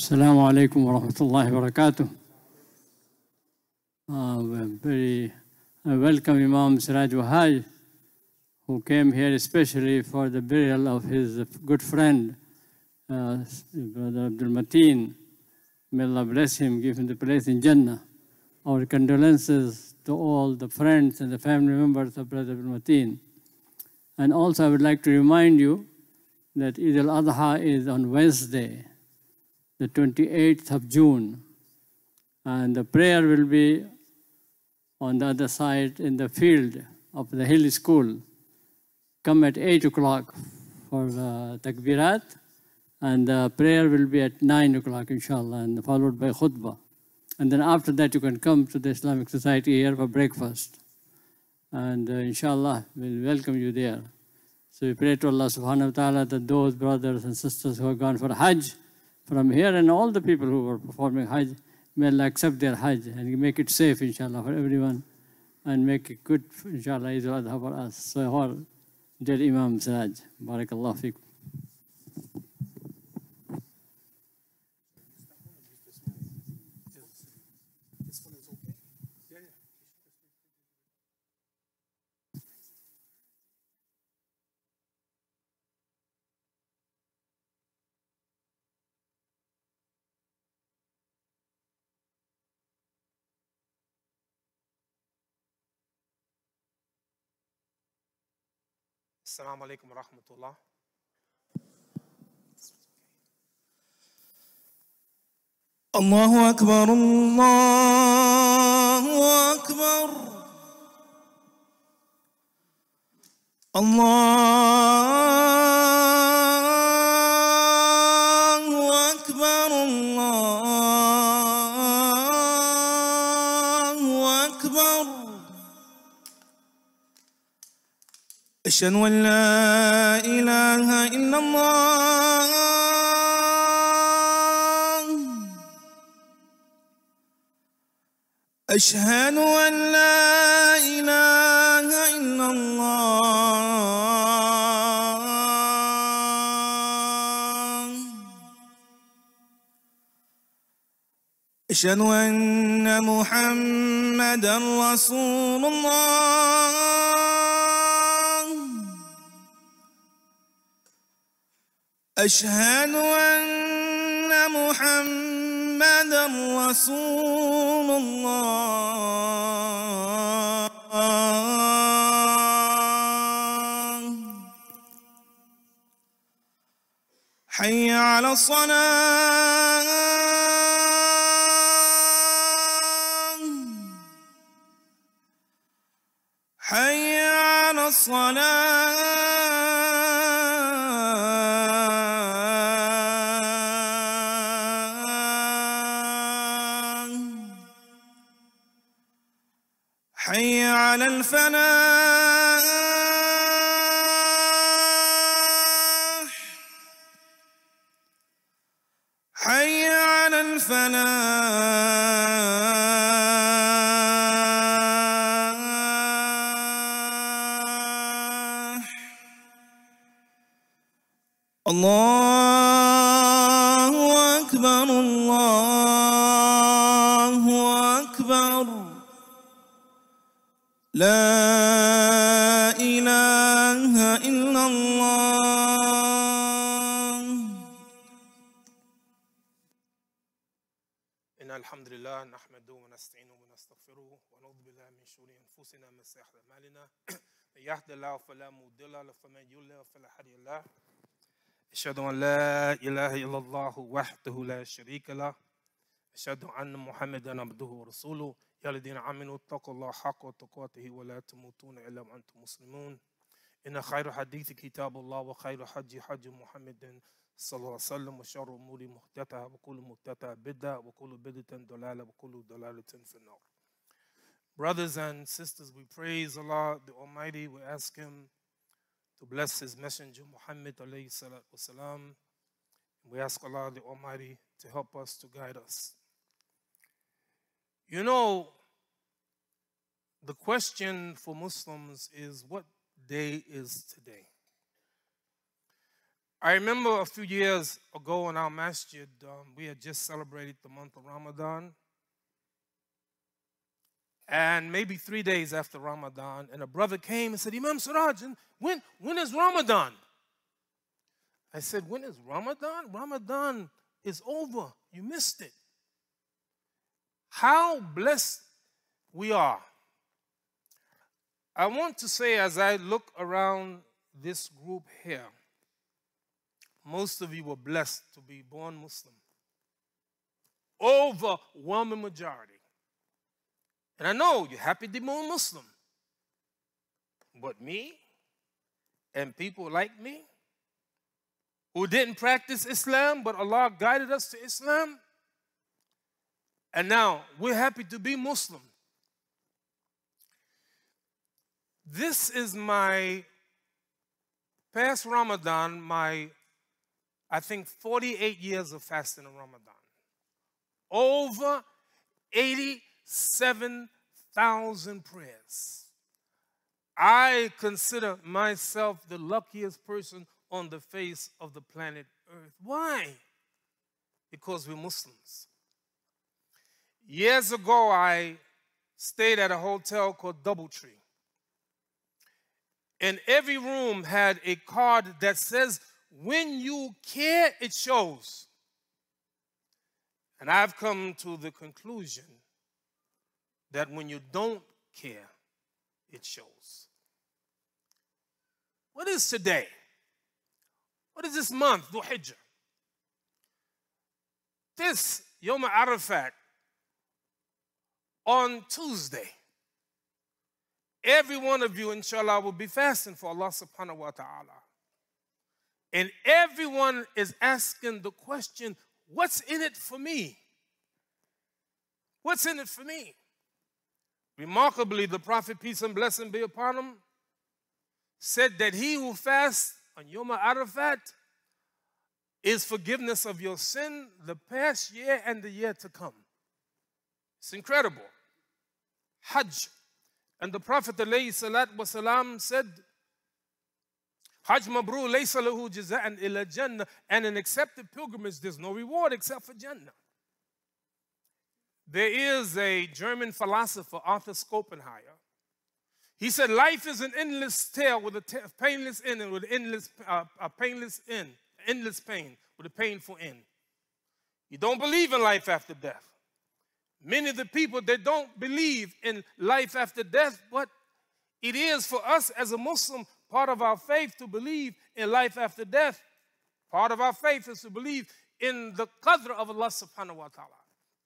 Assalamu alaikum wa rahmatullahi wa barakatuh. I welcome Imam Siraj Wahaj, who came here especially for the burial of his good friend, Brother Abdul Mateen. May Allah bless him, give him the place in Jannah. Our condolences to all the friends and the family members of Brother Abdul Mateen. And also I would like to remind you that Eid al-Adha is on Wednesday, the 28th of June. And the prayer will be on the other side in the field of the Hill School. Come at 8 o'clock for Takbirat, and the prayer will be at 9 o'clock, inshallah, and followed by khutbah. And then after that, you can come to the Islamic Society here for breakfast. And inshallah, we'll welcome you there. So we pray to Allah subhanahu wa ta'ala that those brothers and sisters who have gone for Hajj from here and all the people who were performing Hajj, may Allah accept their Hajj and make it safe, inshallah, for everyone, and make it good, inshallah, Eid al-Adha for us. So all, dear Imam Siraj, barakallah fikum. Assalamu alaikum wa rahmatullah. Allahu Akbar, Allahu Akbar. Allahu Akbar, Allahu Akbar. أشهد أن لا إله إلا الله أشهد أن لا إله إلا الله أشهد أن محمدًا رسول الله أشهد أن محمدًا رسول الله حي على الصلاة حي على الصلاة حي على الفلاح حي على الفلاح الله أكبر الله أكبر لا إله إلا الله إن الحمد لله نحمده ونستعينه ونستغفره ونعوذ بالله من شرور أنفسنا ومن سيئات أعمالنا من يهد الله فلا مضل له ومن يضلل فلا هادي له أشهد أن لا إله إلا الله وحده لا شريك له أشهد أن محمدا عبده ورسوله يا الذين آمنوا اتقوا الله حق تقاته ولا تموتون إلا وأنتم مسلمون إن خير الحديث كتاب الله وخير الحج حج محمد صلى الله عليه وسلم وشر الأمور محدثاتها وكل محدثة بدعة وكل بدعة ضلالة وكل ضلالة في النار. Brothers and sisters, we praise Allah the Almighty. We ask Him to bless His Messenger Muhammad alayhi salatu wasalam. We ask Allah the Almighty to help us, to guide us. You know, the question for Muslims is, what day is today? I remember a few years ago in our masjid, we had just celebrated the month of Ramadan. And maybe 3 days after Ramadan, and a brother came and said, Imam Siraj, when is Ramadan? I said, when is Ramadan? Ramadan is over. You missed it. How blessed we are. I want to say, as I look around this group here, most of you were blessed to be born Muslim. Overwhelming majority. And I know you're happy to be born Muslim. But me and people like me who didn't practice Islam, but Allah guided us to Islam, and now we're happy to be Muslim. This is my past Ramadan, I think 48 years of fasting in Ramadan. Over 87,000 prayers. I consider myself the luckiest person on the face of the planet Earth. Why? Because we're Muslims. Years ago, I stayed at a hotel called Doubletree. And every room had a card that says, when you care, it shows. And I've come to the conclusion that when you don't care, it shows. What is today? What is this month, Dhul Hijjah? This Yom Arafat, on Tuesday, every one of you, inshallah, will be fasting for Allah subhanahu wa ta'ala. And everyone is asking the question, what's in it for me? What's in it for me? Remarkably, the Prophet, peace and blessing be upon him, said that he who fasts on Yom Arafat is forgiveness of your sin, the past year and the year to come. It's incredible. Hajj. And the Prophet ﷺ said, Hajj mabrur laysa lahu jaza'an illa Jannah, and an accepted pilgrimage, there's no reward except for Jannah. There is a German philosopher, Arthur Schopenhauer. He said, life is an endless tale with a painless end and with an endless pain, with a painful end. You don't believe in life after death. Many of the people, they don't believe in life after death, but it is for us as a Muslim, part of our faith to believe in life after death. Part of our faith is to believe in the qadr of Allah subhanahu wa ta'ala.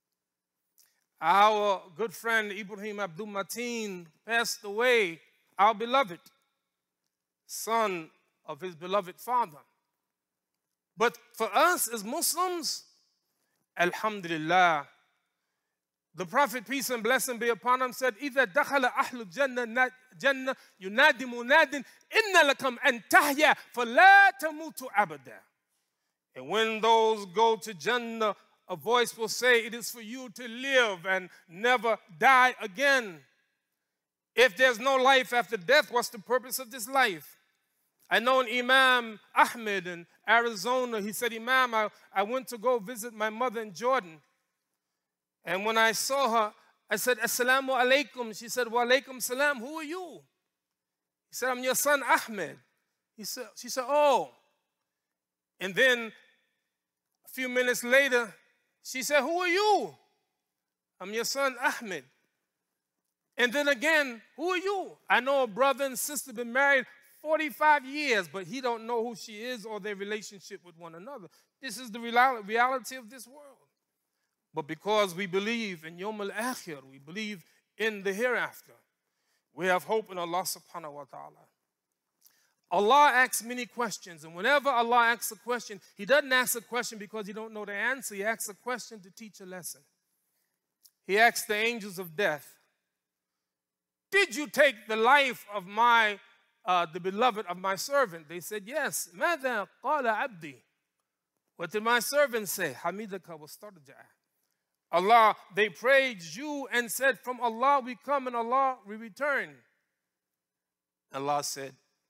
Our good friend Ibrahim Abdul Mateen passed away, our beloved, son of his beloved father. But for us as Muslims, alhamdulillah, the Prophet, peace and blessing be upon him, said, إِذَا دَخَلَ أَحْلُ الْجَنَّةِ يُنَادِ مُنَادٍ إِنَّ لَكُمْ أَن تَحْيَا فَلَا تَمُوتُوا أَبَدًا. And when those go to Jannah, a voice will say, it is for you to live and never die again. If there's no life after death, what's the purpose of this life? I know an Imam Ahmed in Arizona, he said, Imam, I went to go visit my mother in Jordan. And when I saw her, I said, Assalamu alaikum. She said, Wa alaikum salam. Who are you? He said, I'm your son Ahmed. She said, oh. And then a few minutes later, she said, who are you? I'm your son Ahmed. And then again, who are you? I know a brother and sister been married 45 years, but he don't know who she is or their relationship with one another. This is the reality of this world. But because we believe in Yawm al-Akhir, we believe in the hereafter, we have hope in Allah subhanahu wa ta'ala. Allah asks many questions, and whenever Allah asks a question, He doesn't ask a question because He don't know the answer. He asks a question to teach a lesson. He asks the angels of death, did you take the life of the beloved of my servant? They said, yes. ماذا قال عبدي? What did my servant say? حميدك واسترجع. Allah, they praised you and said, from Allah we come and Allah we return. Allah said,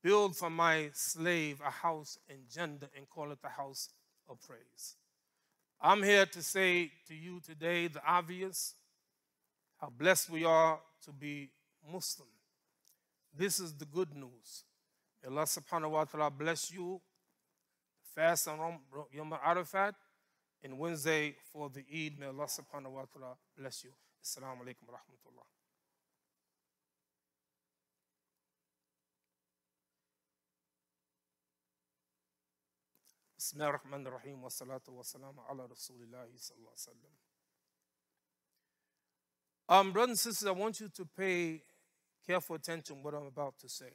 build for my slave a house in Jannah and call it the house of praise. I'm here to say to you today the obvious, how blessed we are to be Muslim. This is the good news. May Allah subhanahu wa ta'ala bless you. Fast on Yom Arafat and Wednesday for the Eid. May Allah subhanahu wa ta'ala bless you. Assalamu alaikum wa rahmatullah. Bismillah ar-Rahman ar-Rahim wa salatu wa salam ala Rasulillahi sallallahu alaihi wasallam. Brothers and sisters, I want you to pay careful attention to what I'm about to say.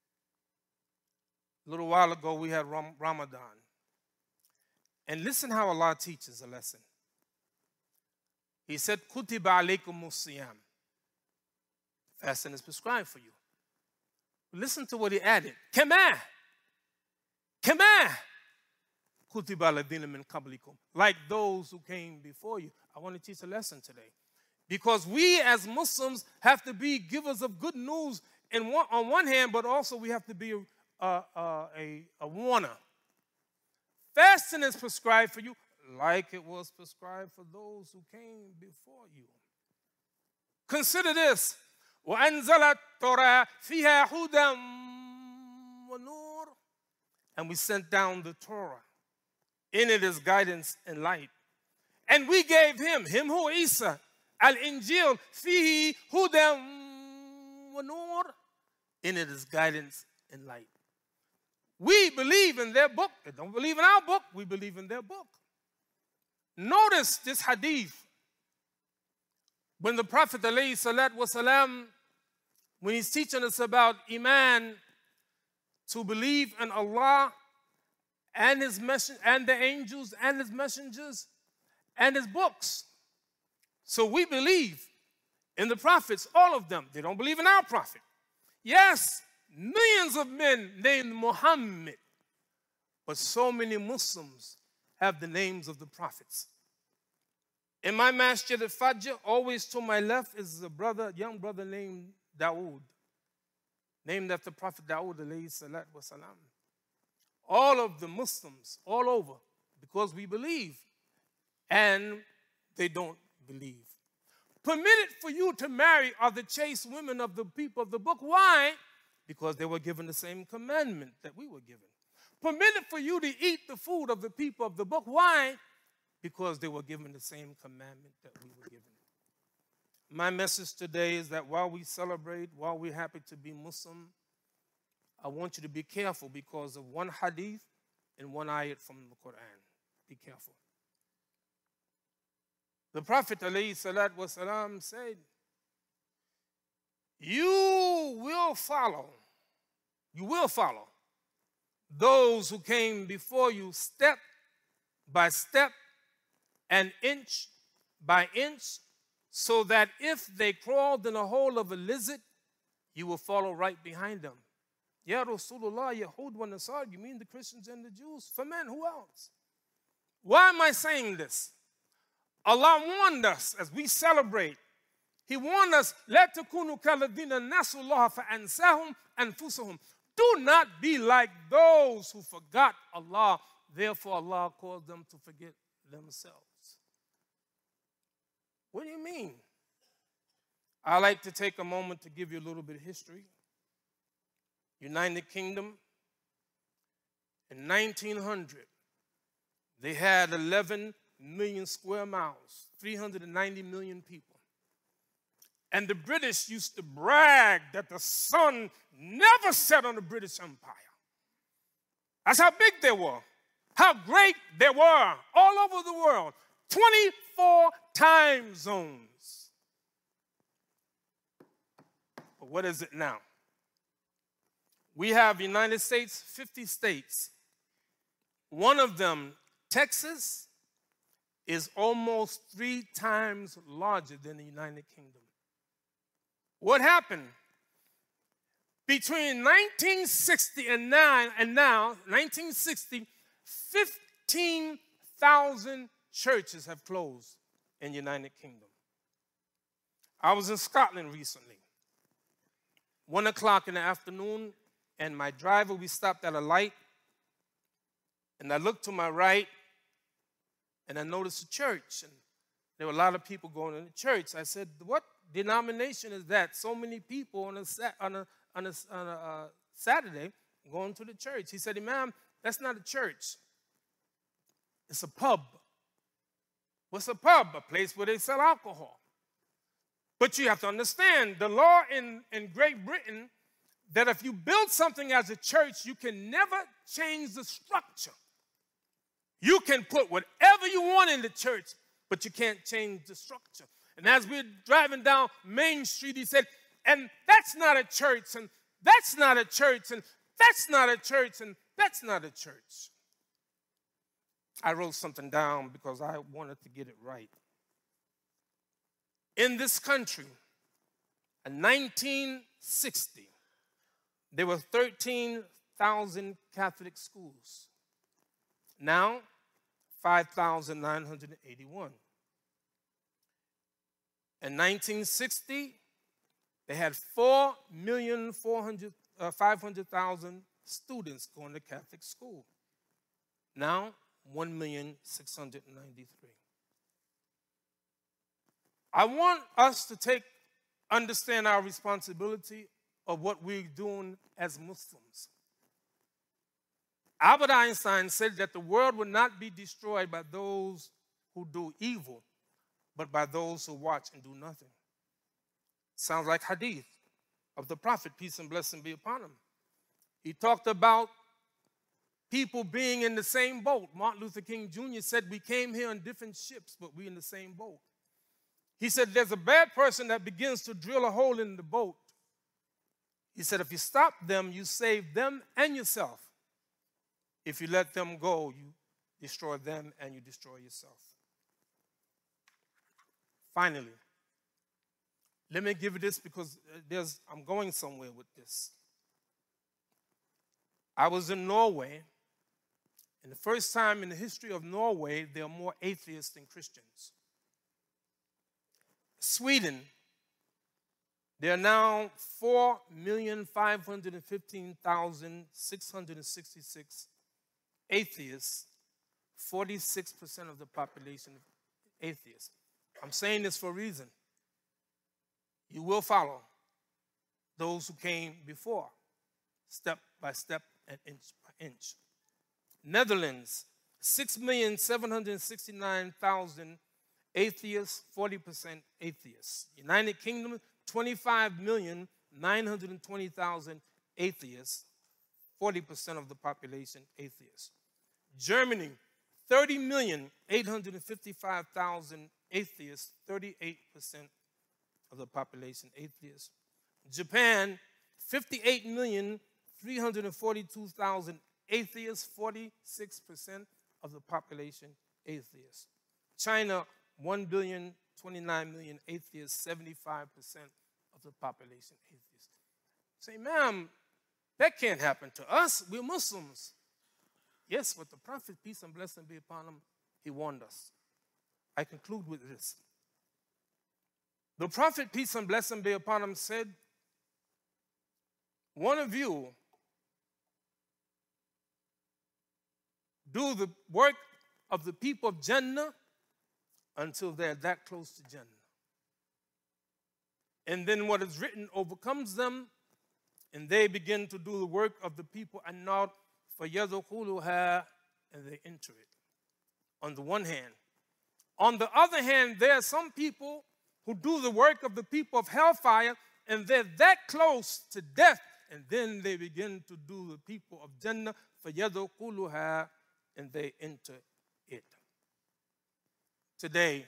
A little while ago, we had Ramadan. And listen how Allah teaches a lesson. He said, Kutiba alaykumus siyam. Fasting is prescribed for you. Listen to what he added. Kama. Kutiba ladina min qablikum. Like those who came before you. I want to teach a lesson today. Because we as Muslims have to be givers of good news on one hand, but also we have to be a warner. Fasting is prescribed for you like it was prescribed for those who came before you. Consider this. وَأَنزَلَ التَّوْرَاةَ فِيهَا هُدًى وَنُورٌ. And we sent down the Torah. In it is guidance and light. And we gave him who Isa, Al-Injil, فِيهِ هُدًى وَنُورٌ. In it is guidance and light. We believe in their book. They don't believe in our book. We believe in their book. Notice this hadith. When the Prophet ﷺ, when he's teaching us about Iman, to believe in Allah and His and the angels and His messengers and His books. So we believe in the prophets, all of them. They don't believe in our prophet. Yes, millions of men named Muhammad, but so many Muslims have the names of the prophets. In my masjid al-Fajr, always to my left is a young brother named Dawood, named after Prophet Dawood alayhi salatu wasalam. All of the Muslims, all over, because we believe, and they don't believe. Permitted for you to marry are the chaste women of the people of the book. Why? Because they were given the same commandment that we were given. Permitted for you to eat the food of the people of the book. Why? Because they were given the same commandment that we were given. My message today is that while we celebrate, while we're happy to be Muslim, I want you to be careful because of one hadith and one ayat from the Quran. Be careful. The Prophet ﷺ said, you will follow those who came before you step by step and inch by inch, so that if they crawled in a hole of a lizard, you will follow right behind them. Ya Rasulullah, Yahud wa Nasar, you mean the Christians and the Jews? For men, who else? Why am I saying this? Allah warned us as we celebrate. He warned us, لا تكونوا كالذين نسوا الله فأنساهم أنفسهم. Do not be like those who forgot Allah. Therefore, Allah caused them to forget themselves. What do you mean? I like to take a moment to give you a little bit of history. United Kingdom, in 1900, they had 11 million square miles, 390 million people. And the British used to brag that the sun never set on the British Empire. That's how big they were, how great they were all over the world. 24 time zones. But what is it now? We have United States, 50 states. One of them, Texas, is almost 3 times larger than the United Kingdom. What happened? Between 1960 and now, 1960, 15,000 churches have closed in the United Kingdom. I was in Scotland recently. 1 o'clock in the afternoon and my driver, we stopped at a light, and I looked to my right, and I noticed a church, and there were a lot of people going to the church. I said, what denomination is that? So many people on a Saturday going to the church. He said, Imam, that's not a church. It's a pub. What's a pub? A place where they sell alcohol. But you have to understand, the law in Great Britain, that if you build something as a church, you can never change the structure. You can put whatever you want in the church, but you can't change the structure. And as we're driving down Main Street, he said, and that's not a church, and that's not a church, and that's not a church, and that's not a church. I wrote something down because I wanted to get it right. In this country, in 1960, there were 13,000 Catholic schools. Now, 5,981. In 1960, they had 4,500,000 students going to Catholic school. Now, 1,693,000. I want us to understand our responsibility of what we're doing as Muslims. Albert Einstein said that the world will not be destroyed by those who do evil, but by those who watch and do nothing. Sounds like hadith of the Prophet, peace and blessing be upon him. He talked about people being in the same boat. Martin Luther King Jr. said, we came here on different ships, but we're in the same boat. He said, there's a bad person that begins to drill a hole in the boat. He said, if you stop them, you save them and yourself. If you let them go, you destroy them and you destroy yourself. Finally, let me give you this because I'm going somewhere with this. I was in Norway, and the first time in the history of Norway, there are more atheists than Christians. Sweden, there are now 4,515,666 atheists, 46% of the population atheists. I'm saying this for a reason. You will follow those who came before, step by step and inch by inch. Netherlands, 6,769,000 atheists, 40% atheists. United Kingdom, 25,920,000 atheists, 40% of the population atheists. Germany, 30,855,000 atheists, 38% of the population atheists. Japan, 58,342,000 atheists, 46% of the population atheists. China, 1,029,000,000 atheists, 75% of the population atheists. Say, ma'am, that can't happen to us. We're Muslims. Yes, but the Prophet, peace and blessing be upon him, he warned us. I conclude with this. The Prophet, peace and blessing be upon him, said, one of you do the work of the people of Jannah until they're that close to Jannah. And then what is written overcomes them, and they begin to do the work of the people and not فَيَدْخُلُهَا, and they enter it. On the one hand. On the other hand, there are some people who do the work of the people of hellfire, and they're that close to death, and then they begin to do the people of Jannah, فَيَدْخُلُهَا, and they enter it. Today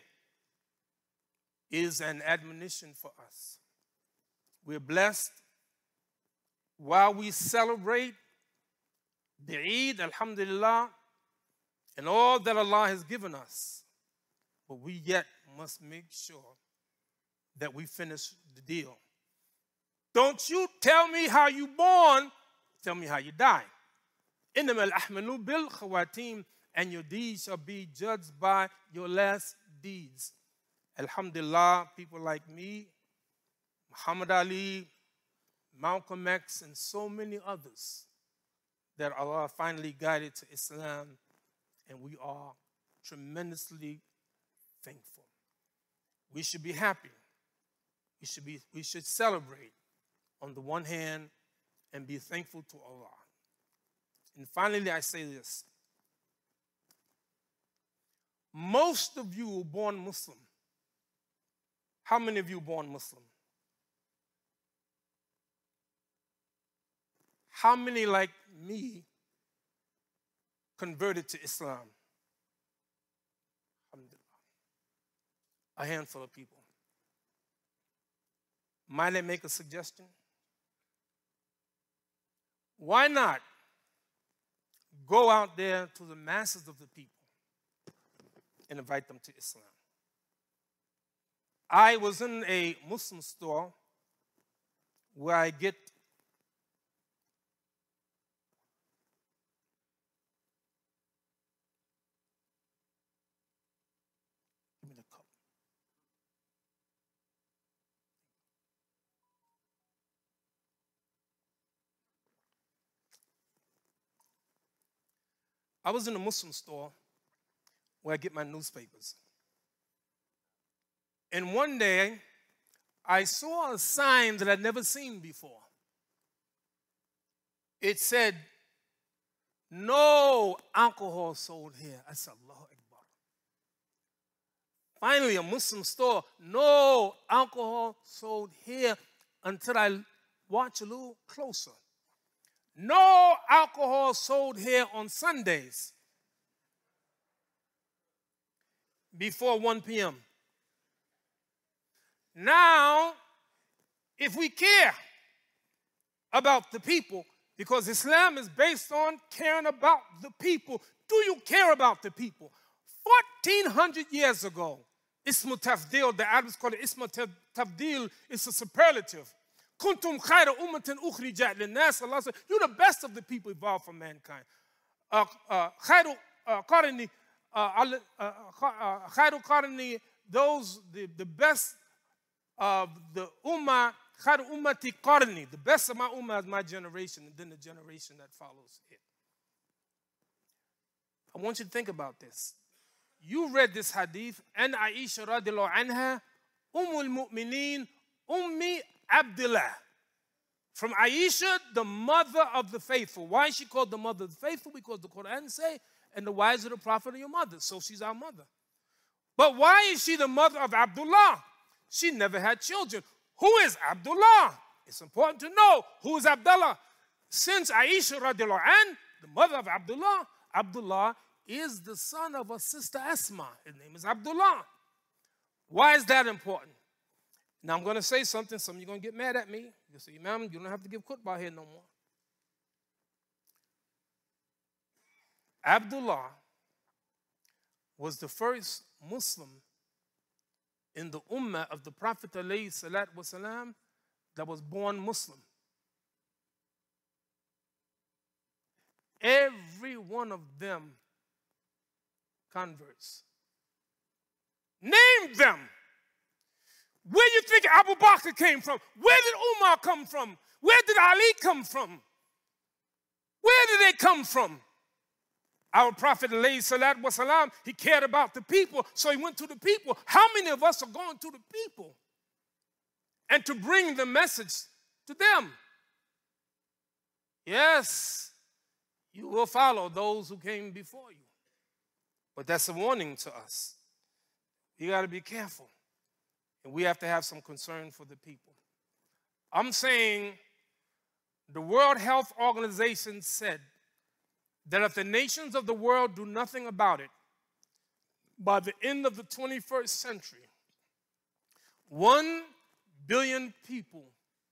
is an admonition for us. We're blessed while we celebrate the Eid, alhamdulillah, and all that Allah has given us. But we yet must make sure that we finish the deal. Don't you tell me how you born, tell me how you die. إِنَّمَا الْأَحْمَلُ بِالْخَوَاتِيمِ, and your deeds shall be judged by your last deeds. Alhamdulillah, people like me, Muhammad Ali, Malcolm X, and so many others that Allah finally guided to Islam, and we are tremendously thankful. We should be happy. We should celebrate on the one hand and be thankful to Allah. And finally, I say this. Most of you were born Muslim. How many of you were born Muslim? How many, like me, converted to Islam? A handful of people. Might I make a suggestion? Why not go out there to the masses of the people and invite them to Islam? I was in a Muslim store where I get give me the cup. I was in a Muslim store where I get my newspapers. And one day, I saw a sign that I'd never seen before. It said, "No alcohol sold here." I said, Allahu Akbar. Finally, a Muslim store, "No alcohol sold here," until I watched a little closer. "No alcohol sold here on Sundays before 1 p.m. Now, if we care about the people, because Islam is based on caring about the people, do you care about the people? 1,400 years ago, Ismu Tafdil, the Arabs call it Ismu Tafdil, is a superlative. Kuntum khayra ummatin ukhrijat linnas. Allah said, you're the best of the people evolved from mankind. Khayru qarni, khayru qarni, those, the best of the ummah, khayru ummati qarni, the best of my ummah is my generation, and then the generation that follows it. I want you to think about this. You read this hadith, and Aisha radiallahu anha, Mu'mineen, Ummi Abdullah. From Aisha, the mother of the faithful. Why is she called the mother of the faithful? Because the Quran say, and the wives of the prophet are your mother. So she's our mother. But why is she the mother of Abdullah? She never had children. Who is Abdullah? It's important to know who is Abdullah. Since Aisha radiallahu anha, the mother of Abdullah, Abdullah is the son of her sister Asma. His name is Abdullah. Why is that important? Now I'm going to say something. Some of you are going to get mad at me. You say, Imam, you don't have to give khutbah here no more. Abdullah was the first Muslim in the ummah of the Prophet ﷺ that was born Muslim. Every one of them converts. Name them. Where do you think Abu Bakr came from? Where did Umar come from? Where did Ali come from? Where did they come from? Our Prophet, ﷺ, he cared about the people, so he went to the people. How many of us are going to the people and to bring the message to them? Yes, you will follow those who came before you. But that's a warning to us. You got to be careful. And we have to have some concern for the people. I'm saying the World Health Organization said that if the nations of the world do nothing about it, by the end of the 21st century, 1 billion people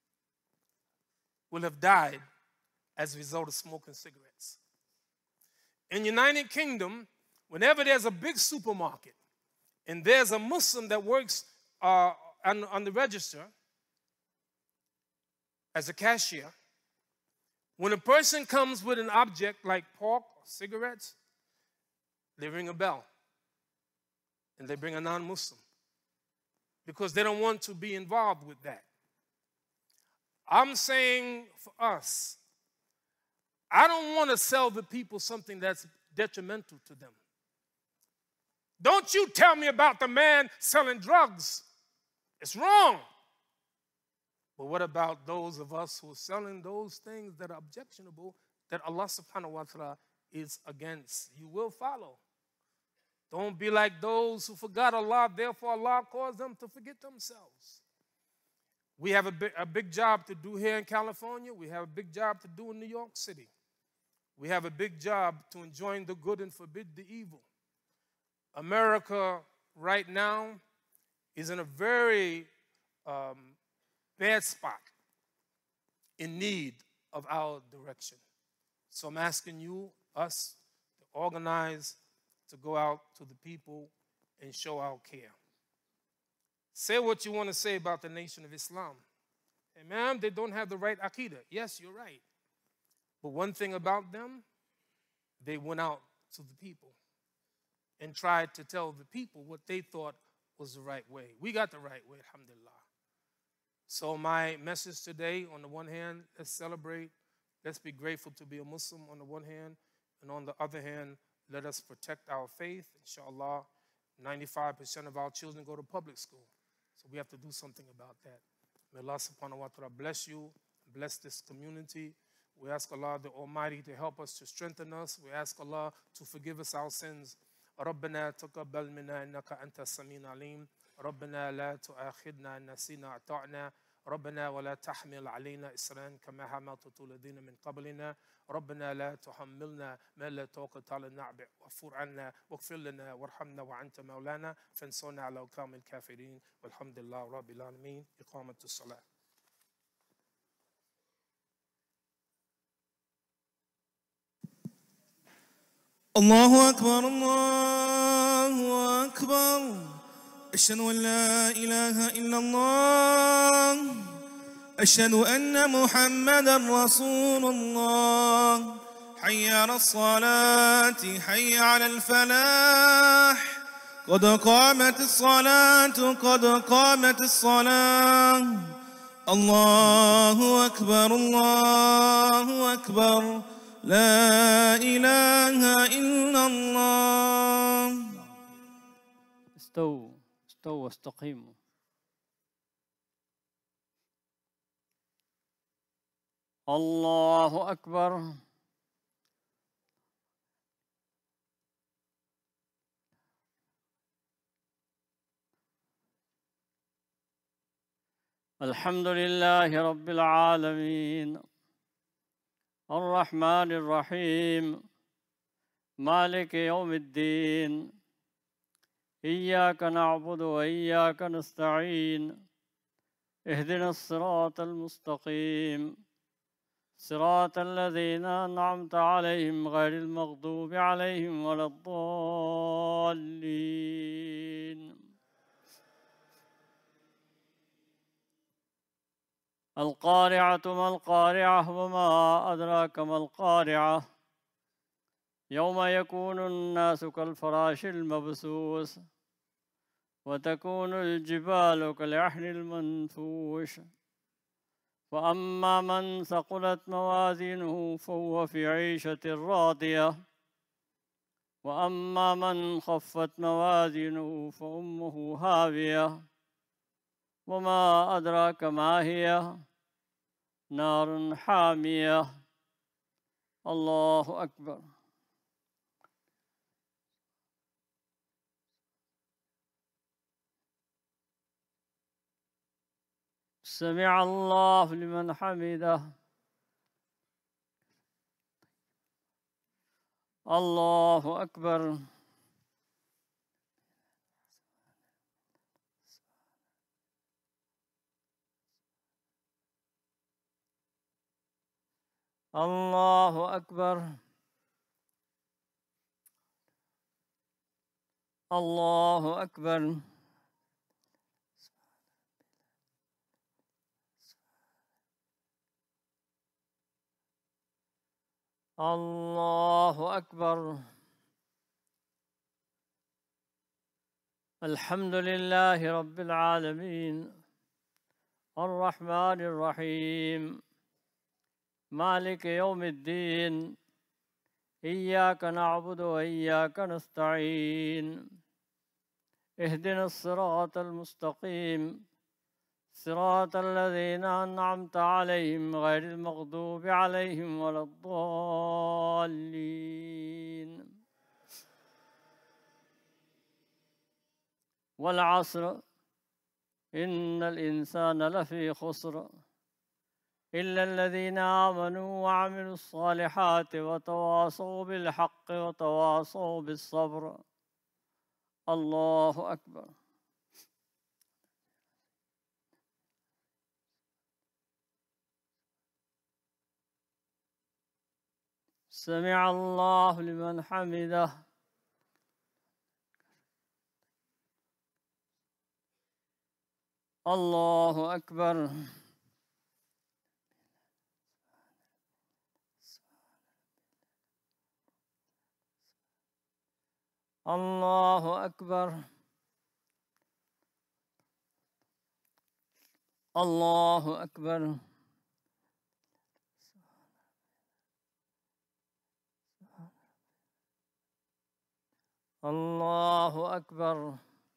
will have died as a result of smoking cigarettes. In the United Kingdom, whenever there's a big supermarket and there's a Muslim that works on the register as a cashier, when a person comes with an object like pork or cigarettes, they ring a bell and they bring a non-Muslim because they don't want to be involved with that. I'm saying for us, I don't want to sell the people something that's detrimental to them. Don't you tell me about the man selling drugs. It's wrong. But what about those of us who are selling those things that are objectionable, that Allah subhanahu wa ta'ala is against? You will follow. Don't be like those who forgot Allah, therefore Allah caused them to forget themselves. We have a big job to do here in California. We have a big job to do in New York City. We have a big job to enjoin the good and forbid the evil. America right now is in a very bad spot, in need of our direction. So I'm asking you, us, to organize, to go out to the people and show our care. Say what you want to say about the Nation of Islam. Hey, ma'am, they don't have the right Aqidah. Yes, you're right. But one thing about them, they went out to the people and tried to tell the people what they thought was the right way. We got the right way, alhamdulillah. So my message today, on the one hand, let's celebrate. Let's be grateful to be a Muslim on the one hand. And on the other hand, let us protect our faith. Inshallah, 95% of our children go to public school. So we have to do something about that. May Allah subhanahu wa ta'ala bless you, bless this community. We ask Allah the Almighty to help us, to strengthen us. We ask Allah to forgive us our sins. ربنا تقبل منا إنك أنت السميع العليم. ربنا لا تؤاخذنا إن نسينا أطعنا. ربنا ولا تحمل علينا إسرا كما حملته الذين من قبلنا. ربنا لا تحملنا ما لا طاقة لنا به واغفر عنا واغفر لنا وارحمنا وأنت مولانا فانصرنا على القوم الكافرين والحمد لله رب العالمين. إقامة الصلاة. الله أكبر الله أكبر أشهد أن لا إله إلا الله أشهد أن محمدا رسول الله حي على الصلاة حي على الفلاح قد قامت الصلاة قد قامت الصلاة الله أكبر الله أكبر لا إله إلا الله. استووا واستقيموا. الله أكبر. الحمد لله رب العالمين الرحمن الرحيم مالك يوم الدين إياك نعبد وإياك نستعين اهدنا الصراط المستقيم صراط الذين أنعمت عليهم غير المغضوب عليهم ولا الضالين. القارعة ما القارعة وما أدراك ما القارعة يوم يكون الناس كالفراش المبثوث وتكون الجبال كالعهن المنفوش فأما من ثقلت موازينه فهو في عيشة راضية وأما من خفت موازينه فأمه هاوية وما أدراك ما هي نار حامية. الله أكبر. سمع الله لمن حمده. الله أكبر. الله أكبر. الله أكبر. الله أكبر. الحمد لله رب العالمين الرحمن الرحيم مالك يوم الدين إياك نعبد وإياك نستعين اهدنا الصراط المستقيم صراط الذين أنعمت عليهم غير المغضوب عليهم ولا الضالين والعصر إن الإنسان لفي خسر إلا الذين آمنوا وعملوا الصالحات وتواصوا بالحق وتواصوا بالصبر. الله أكبر. سمع الله لمن حمده. الله أكبر. الله أكبر. الله أكبر. الله أكبر.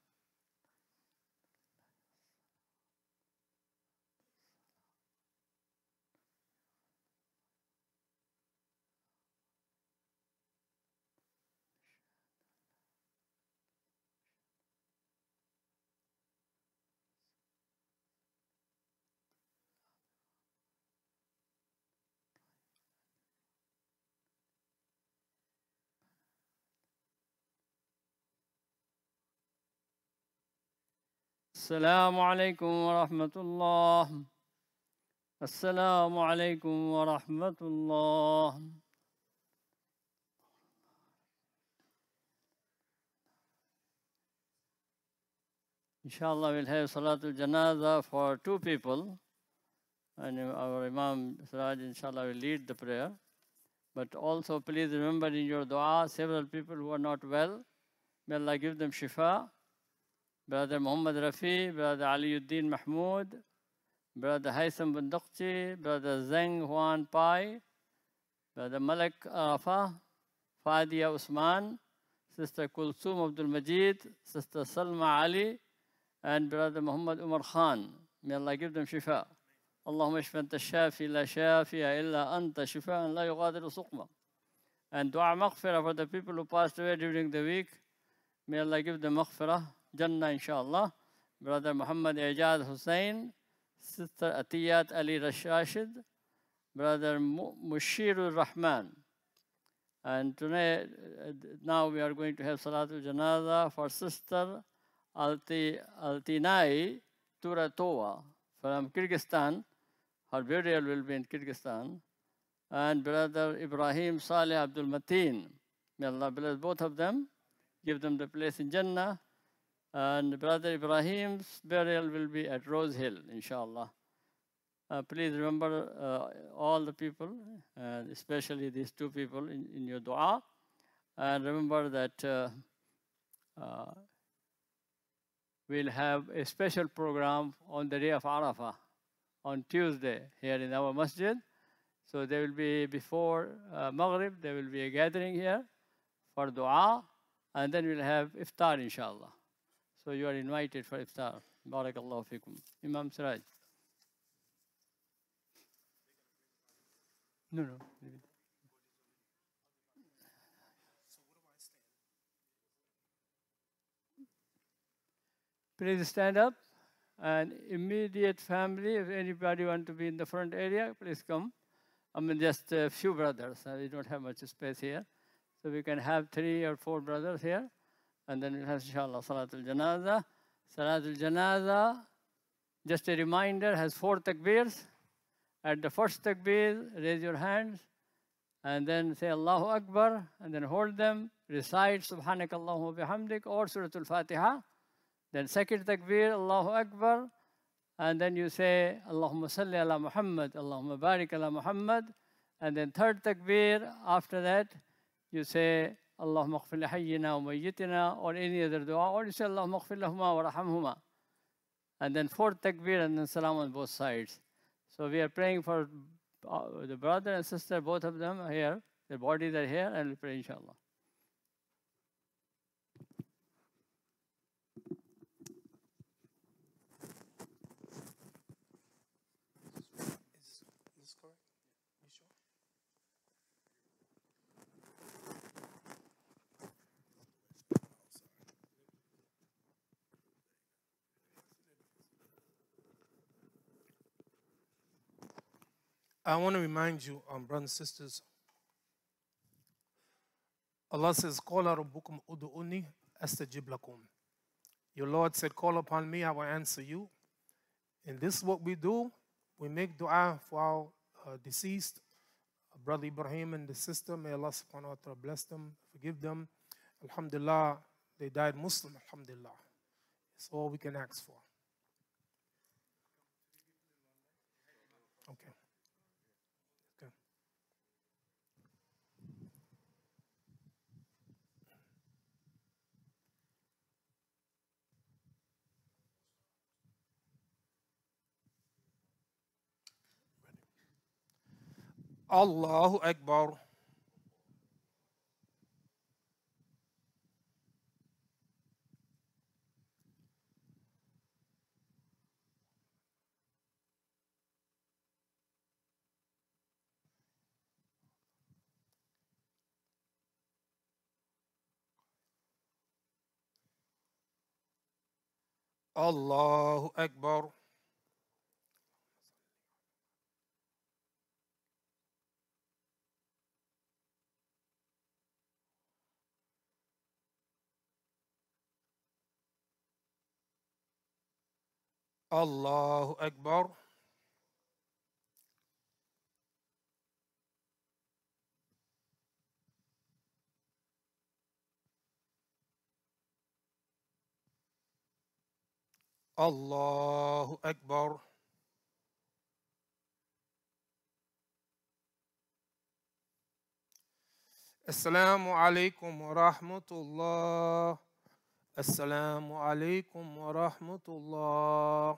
السلام عليكم ورحمة الله. السلام عليكم ورحمة الله. Inshallah, we'll have Salatul Janaza for 2 people. And our Imam Siraj, inshallah, will lead the prayer. But also, please remember in your dua, several people who are not well, may Allah give them shifa. Brother Muhammad Rafi, Brother Aliuddin Mahmood, Brother Haitham bin Daqchi, Brother Zeng Huan Pai, Brother Malik Arafa, Fadia Usman, Sister Kulsum Abdul Majid, Sister Salma Ali, and Brother Muhammad Umar Khan. May Allah give them shifa. Allahumma ishfa anta shafi la shafiya illa anta shifaan la yughadiru suqma. And dua maghfirah for the people who passed away during the week. May Allah give them maghfirah. Jannah, inshallah. Brother Muhammad Ijaz Hussain, Sister Atiyat Ali Rashid, Brother Mushirur Rahman. And today, now we are going to have Salatul Janaza for Sister Altinai Turatova from Kyrgyzstan. Her burial will be in Kyrgyzstan. And Brother Ibrahim Saleh Abdul Mateen. May Allah bless both of them, give them the place in Jannah. And Brother Ibrahim's burial will be at Rose Hill, inshallah. Please remember all the people, especially these 2 people in your dua. And remember that we'll have a special program on the day of Arafah, on Tuesday, here in our masjid. So there will be, before Maghrib, there will be a gathering here for dua. And then we'll have iftar, inshallah. So you are invited for iftar. Barakallahu fikum. Imam Siraj. No. Please stand up. And immediate family, if anybody want to be in the front area, please come. I mean, just a few brothers. We don't have much space here. So we can have 3 or 4 brothers here. And then we'll have, inshallah, Salatul Janaza. Salatul Janaza, just a reminder, has 4 takbirs. At the first takbir, raise your hands. And then say Allahu Akbar. And then hold them. Recite Subhanakallahumma bihamdik or Suratul Fatiha. Then second takbir, Allahu Akbar. And then you say Allahumma salli ala Muhammad, Allahumma barik ala Muhammad. And then third takbir, after that, you say Allahumma aghfir li hayyina wa mayyitina or any other dua, or you say Allahumma aghfir lahuma wa rahamhuma. and then 4th takbir, and then salam on both sides. So we are praying for the brother and sister, both of them here. Their bodies are here, and we pray, inshallah. Is this correct? You sure? I want to remind you, brothers and sisters, Allah says, "Qala rabbukum ud'uni astajib lakum." Your Lord said, "Call upon me, I will answer you." And this is what we do. We make dua for our deceased brother Ibrahim and the sister. May Allah subhanahu wa ta'ala bless them, forgive them. Alhamdulillah, they died Muslim, alhamdulillah. It's all we can ask for. Okay. Okay. Allahu Akbar. Allahu Akbar. Allahu Akbar. Allahu Akbar. Assalamu alaikum wa rahmatullah. Assalamu alaikum wa rahmatullah.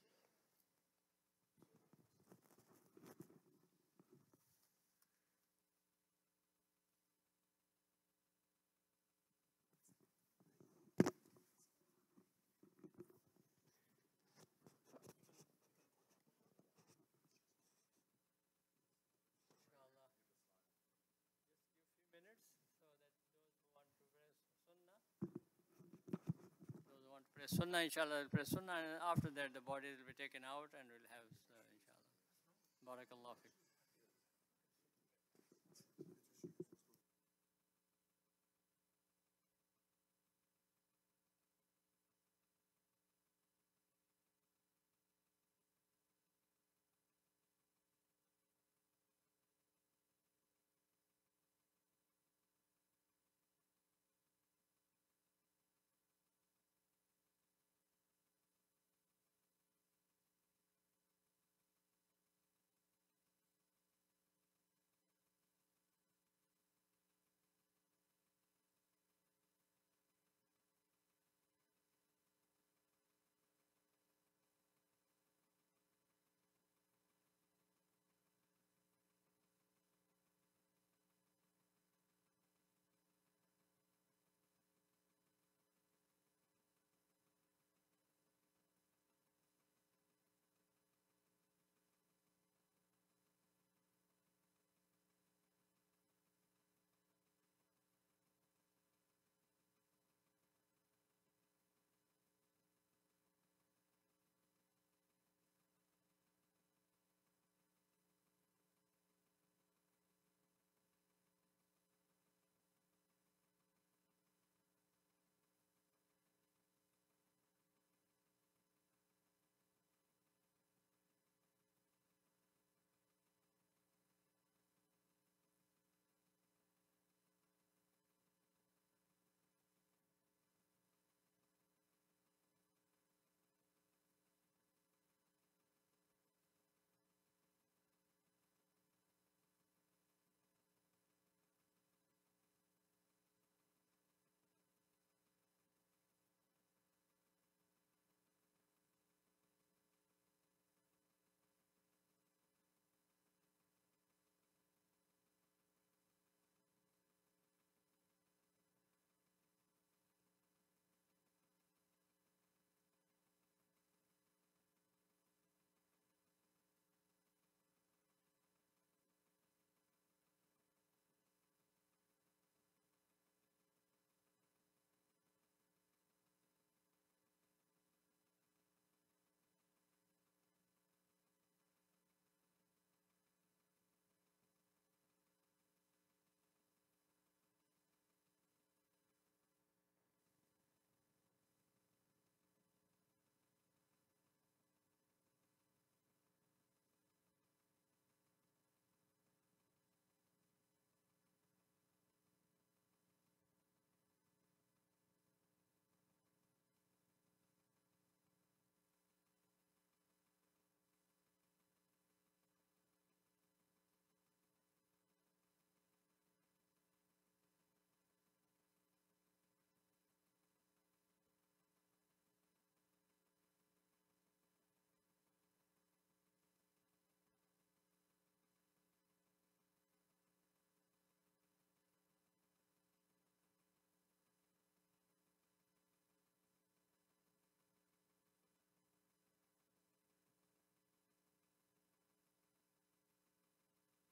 Press sunnah, inshallah, will press sunnah, and after that the body will be taken out and we'll have, inshallah. Barakallahu fiqh.